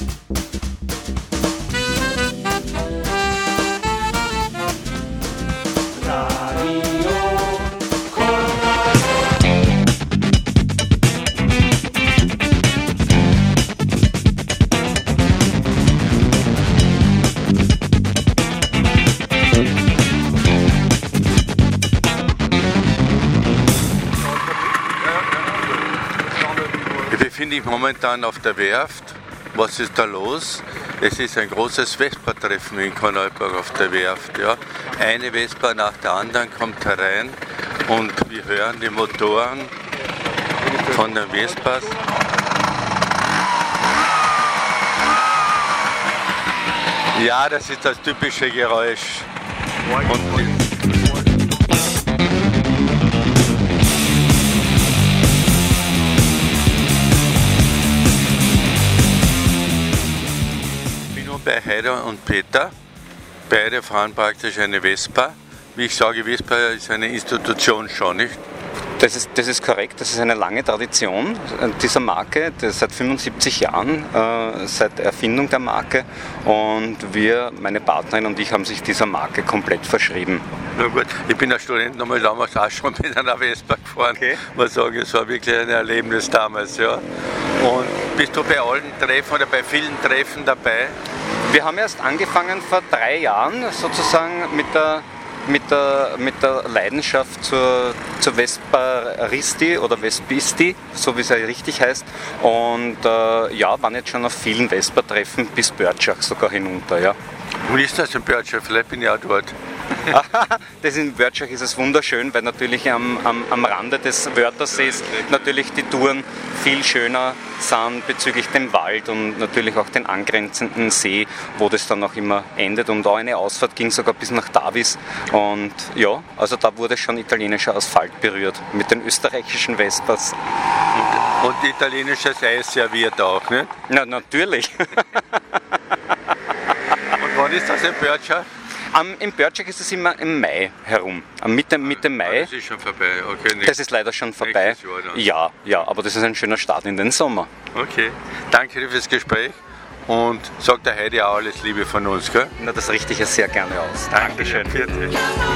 Ich befinde mich momentan auf der Werft. Was ist da los? Es ist ein großes Vespa-Treffen in Korneuburg auf der Werft. Ja. Eine Vespa nach der anderen kommt herein und wir hören die Motoren von den Vespas. Ja, das ist das typische Geräusch. Bei Heider und Peter. Beide fahren praktisch eine Vespa. Wie ich sage, Vespa ist eine Institution schon, nicht? Das ist korrekt, das ist eine lange Tradition dieser Marke, das seit 75 Jahren, seit Erfindung der Marke. Und wir, meine Partnerin und ich, haben sich dieser Marke komplett verschrieben. Na gut, ich bin als Student nochmal damals auch schon mit einer Vespa gefahren. Okay. Muss sagen, es war wirklich ein Erlebnis damals. Ja. Und bist du bei allen Treffen oder bei vielen Treffen dabei? Wir haben erst angefangen vor 3 Jahren sozusagen mit der Leidenschaft zur Vesparisti oder Vespisti, so wie es ja richtig heißt. Und waren jetzt schon auf vielen Vespa-Treffen bis Börtschach sogar hinunter. Ja. Wo ist das in Börtschach? Vielleicht bin ich auch dort. Das in Börtschach ist es wunderschön, weil natürlich am Rande des Wörthersees natürlich die Touren viel schöner sind bezüglich dem Wald und natürlich auch den angrenzenden See, wo das dann auch immer endet. Und auch eine Ausfahrt ging sogar bis nach Davis. Und ja, also da wurde schon italienischer Asphalt berührt mit den österreichischen Vespas. Und italienisches Eis serviert auch, ne? Na, natürlich. Und wann ist das in Börtschach? In Börtschach ist es immer im Mai herum, Mitte Mai. Das ist schon vorbei, okay. Das ist leider schon vorbei. Ja, aber das ist ein schöner Start in den Sommer. Okay, danke dir fürs Gespräch und sag der Heidi auch alles Liebe von uns, gell? Na, das richte ich ja sehr gerne aus. Dankeschön. Danke.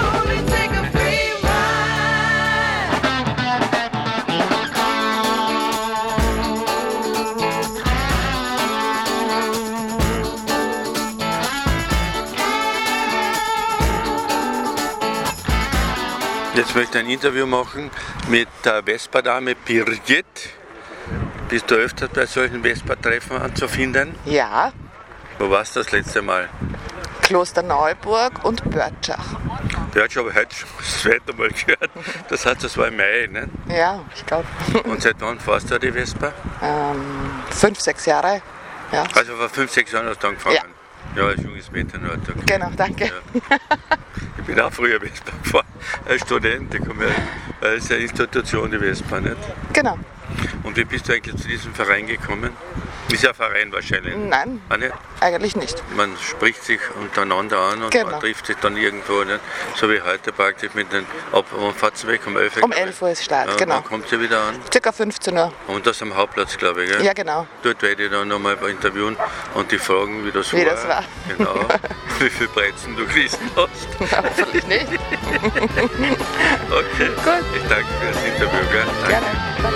Jetzt möchte ich ein Interview machen mit der Vespa-Dame Birgit. Bist du öfter bei solchen Vespa-Treffen anzufinden? Ja. Wo warst du das letzte Mal? Klosterneuburg und Börtschach. Börtschach habe ich heute schon das zweite Mal gehört. Das heißt, das war im Mai, ne? Ja, ich glaube. Und seit wann fährst du die Vespa? 5, 6 Jahre. Ja. Also vor 5, 6 Jahren hast du angefangen? Ja. Ja, als junges Mädchen. Okay. Genau, danke. Ja. Ich bin auch früher Vespa gefahren, als Student. Das ist eine Institution, die Vespa, nicht? Genau. Und wie bist du eigentlich zu diesem Verein gekommen? Ist ja ein Verein wahrscheinlich. Nein, eigentlich nicht. Man spricht sich untereinander an und man trifft sich dann irgendwo, nicht? So wie heute praktisch mit den fahrt sie weg um 11 Uhr? Um 11 Uhr ist Start, ja, genau. Dann kommt sie wieder an? Circa 15 Uhr. Und das am Hauptplatz, glaube ich, gell? Ja, genau. Dort werde ich dann nochmal interviewen und die fragen, wie das war. Genau. Wie viel Brezen du gerissen hast. Na, hoffentlich nicht. Okay. Gut. Ich danke für das Interview, gell? Danke. Gerne.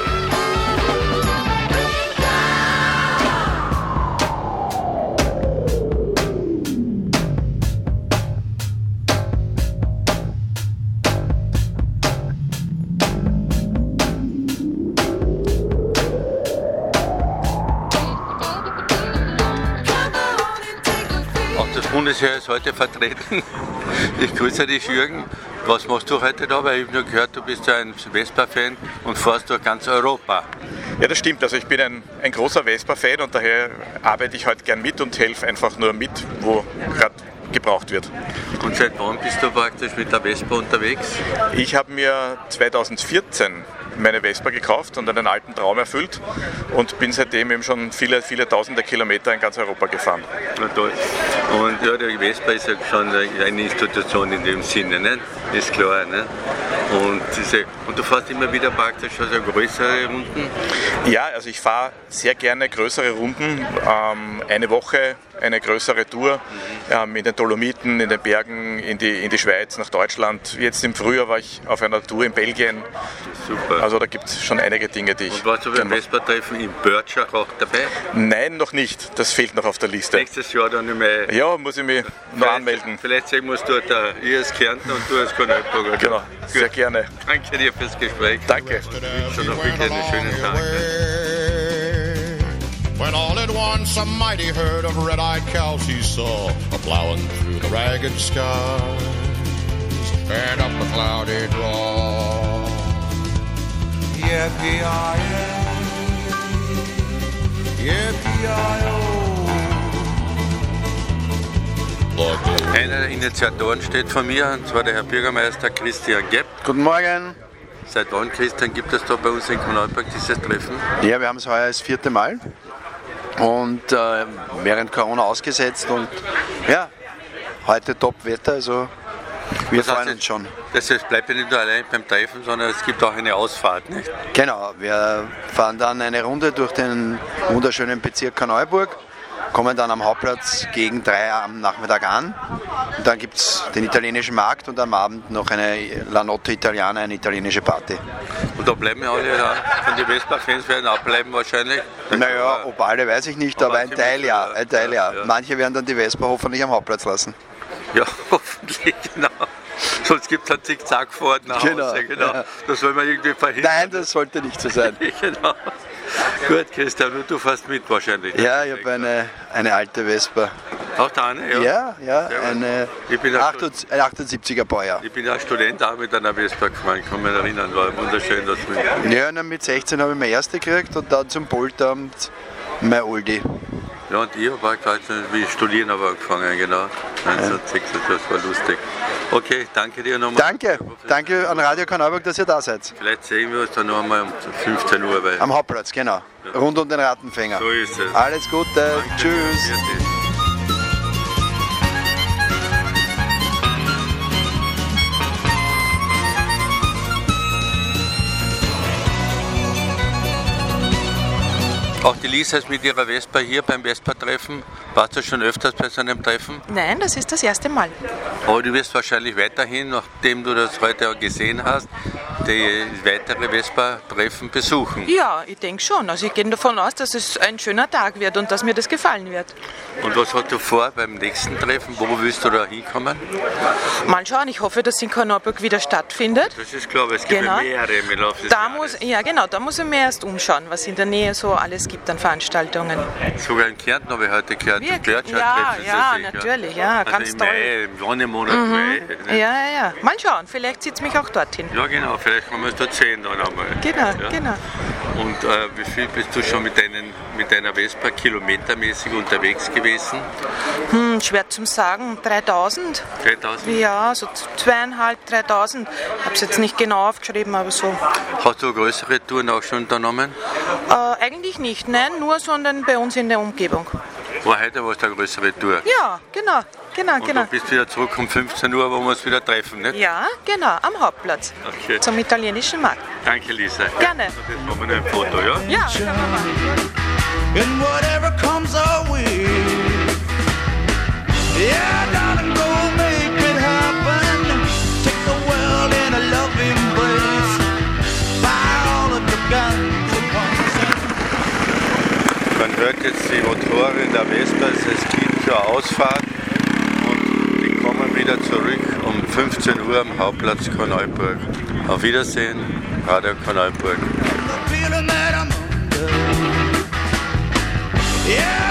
Das Bundesheer ist heute vertreten. Ich grüße dich, Jürgen. Was machst du heute da? Weil ich habe nur gehört, du bist ja ein Vespa-Fan und fährst durch ganz Europa. Ja, das stimmt. Also ich bin ein großer Vespa-Fan und daher arbeite ich heute gern mit und helfe einfach nur mit, wo gerade gebraucht wird. Und seit wann bist du praktisch mit der Vespa unterwegs? Ich habe mir 2014 meine Vespa gekauft und einen alten Traum erfüllt und bin seitdem eben schon viele, viele tausende Kilometer in ganz Europa gefahren. Na toll. Und ja, die Vespa ist ja schon eine Institution in dem Sinne, ne? Ist klar. Ne? Und du fährst immer wieder praktisch also größere Runden? Ja, also ich fahre sehr gerne größere Runden. Eine Woche, eine größere Tour in den Dolomiten, in den Bergen, in die Schweiz, nach Deutschland. Jetzt im Frühjahr war ich auf einer Tour in Belgien. Super. Also da gibt es schon einige Dinge, die ich... Und warst du beim Vespa-Treffen in Börtschach auch dabei? Nein, noch nicht. Das fehlt noch auf der Liste. Nächstes Jahr dann nicht mehr. Ja, muss ich mich noch anmelden. Vielleicht sehen wir uns dort, ich als Kärntner und du als Korneuburger. Genau, sehr gerne. Danke dir fürs Gespräch. Danke. Und wünsche noch wirklich einen schönen Tag. When all at once a mighty herd of red-eyed cows he saw a-plowing through the ragged skies and up a cloudy draw. Yippee-yi-yi, yippee-yi-yo. Einer der Initiatoren steht vor mir, und zwar der Herr Bürgermeister Christian Gepp. Guten Morgen. Seit wann, Christian, gibt es da bei uns in Korneuburg dieses Treffen? Ja, wir haben es heuer das 4. Mal und während Corona ausgesetzt und ja, heute Top-Wetter, also wir freuen uns schon. Das heißt, bleibt ja nicht nur allein beim Treffen, sondern es gibt auch eine Ausfahrt, nicht? Genau, wir fahren dann eine Runde durch den wunderschönen Bezirk Korneuburg, kommen dann am Hauptplatz gegen 3 am Nachmittag an. Und dann gibt es den italienischen Markt und am Abend noch eine La Notte Italiana, eine italienische Party. Und da bleiben wir alle, ja, von den Vespa-Fans werden abbleiben wahrscheinlich. Naja, ob alle weiß ich nicht, aber ein Teil ja. Ja. Manche werden dann die Vespa hoffentlich am Hauptplatz lassen. Ja, hoffentlich, genau. Sonst gibt es einen Zickzackfahrt nach Hause, genau. Ja. Das soll man irgendwie verhindern. Nein, das sollte nicht so sein. Genau. Gut, Christian, und du fährst mit wahrscheinlich. Ja, ich habe eine alte Vespa. Auch da eine, ja? Ja, Sehr gut. eine Ich bin auch 78er Baujahr. Ich bin als Student auch mit einer Vespa gefahren, ich kann mich erinnern, war wunderschön das mit. Ja, und mit 16 habe ich meine erste gekriegt und dann zum Polteramt mein Oldie. Ja, und ich war gerade, wie ich studieren habe angefangen, genau. 1906, das war lustig. Okay, danke dir nochmal. Danke an Radio Korneuburg, dass ihr da seid. Vielleicht sehen wir uns dann noch einmal um 15 Uhr. Weil Am Hauptplatz, genau. Ja. Rund um den Rattenfänger. So ist es. Alles Gute, Danke. tschüss. Auch die Lisa ist mit ihrer Vespa hier beim Vespa-Treffen. Warst du schon öfters bei so einem Treffen? Nein, das ist das erste Mal. Aber du wirst wahrscheinlich weiterhin, nachdem du das heute auch gesehen hast, die weitere Vespa-Treffen besuchen. Ja, ich denke schon. Also ich gehe davon aus, dass es ein schöner Tag wird und dass mir das gefallen wird. Und was hast du vor beim nächsten Treffen? Wo willst du da hinkommen? Mal schauen, ich hoffe, dass in Korneuburg wieder stattfindet. Das ist klar, weil es gibt ja mehrere im Laufe des Jahres. Da muss ich mir erst umschauen, was in der Nähe so alles gibt an Veranstaltungen. Sogar in Kärnten habe ich heute gehört. Ja, natürlich, ja, also ganz im toll. Mai, im Wonnemonat Mai. Ne? Ja. Mal schauen, vielleicht zieht es mich auch dorthin. Ja, genau, vielleicht kann man es dort sehen dann einmal. Genau. Und wie viel bist du schon mit deiner Vespa kilometermäßig unterwegs gewesen? Schwer zum sagen, 3000. 3000? Ja, so 2.500, 3.000. Ich habe es jetzt nicht genau aufgeschrieben, aber so. Hast du größere Touren auch schon unternommen? Eigentlich nicht, nein, nur sondern bei uns in der Umgebung. War heute was eine größere Tour? Ja, genau. Und du bist wieder zurück um 15 Uhr, wo wir uns wieder treffen, nicht? Ja, genau, am Hauptplatz. Okay. Zum italienischen Markt. Danke, Lisa. Gerne. Und jetzt machen wir noch ein Foto, ja? Ja, können wir machen. And whatever comes our way, yeah, darling, go make it happen. Take the world in a loving embrace. Fire all of the guns at once. Man hört jetzt die Motoren der Vespa, es gibt zur Ausfahrt und die kommen wieder zurück um 15 Uhr am Hauptplatz Korneuburg. Auf Wiedersehen, Radio Korneuburg. The feeling that I'm under, yeah.